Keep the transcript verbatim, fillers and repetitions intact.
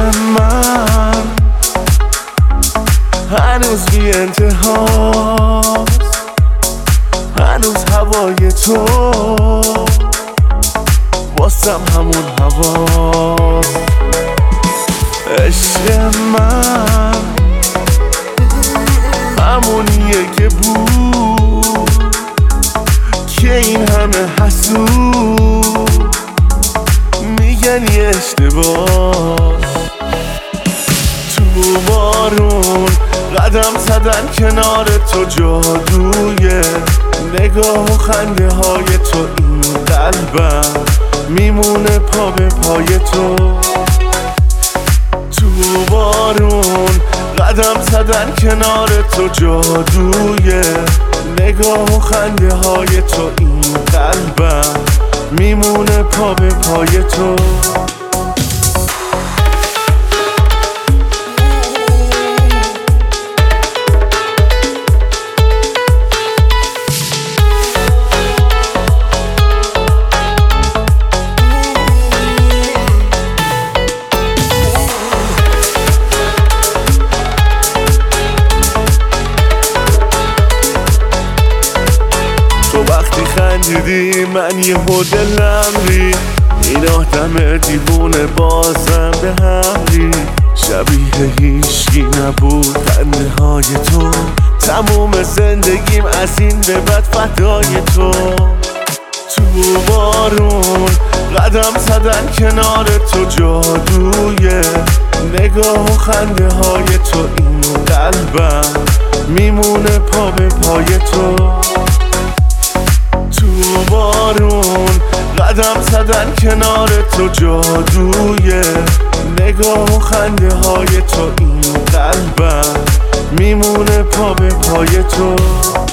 من هنوز بی انتهاست، هنوز هوای تو واسم همون هواست. عشق من همونیه که بود که این همه حسود میگن یه اشتباه. تو بارون قدم زدن کنار تو، جادوی نگاه و خنده های تو، این قلبم میمونه پا به پای تو. تو بارون قدم زدن کنار تو، جادوی نگاه و خنده های تو، این قلبم میمونه پا به پای تو. وقتی خندیدی من یه دلم ری، این آدم دیوونه بازم به هم ری. شبیه هیچکی نبود خنده های تو، تموم زندگیم از این به بعد فدای تو. تو بارون قدم زدن کنار تو، جادوی نگاه و خنده های تو، این قلبم میمونه پا به پای تو. تو بارون قدم زدن کنار تو، جادوی نگاه و خنده های تو، این قلبم میمونه پا به پای تو.